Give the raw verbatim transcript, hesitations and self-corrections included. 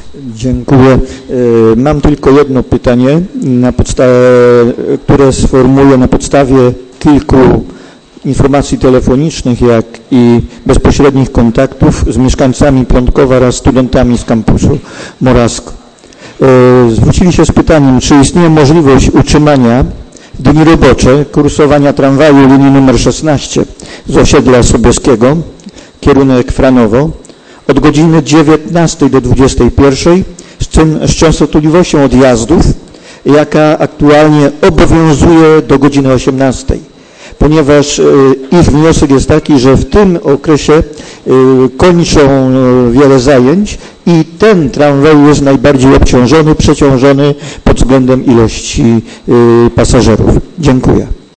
Dziękuję. Mam tylko jedno pytanie, na podstawie, które sformułuję na podstawie kilku informacji telefonicznych, jak i bezpośrednich kontaktów z mieszkańcami Pątkowa oraz studentami z kampusu Morawsko. Zwrócili się z pytaniem, czy istnieje możliwość utrzymania w dni robocze kursowania tramwaju linii numer szesnaście z osiedla Sobieskiego, kierunek Franowo, od godziny dziewiętnastej do dwudziestej pierwszej z, tym, z częstotliwością odjazdów, jaka aktualnie obowiązuje do godziny osiemnastej, ponieważ y, ich wniosek jest taki, że w tym okresie y, kończą y, wiele zajęć i ten tramwaj jest najbardziej obciążony, przeciążony pod względem ilości y, pasażerów. Dziękuję.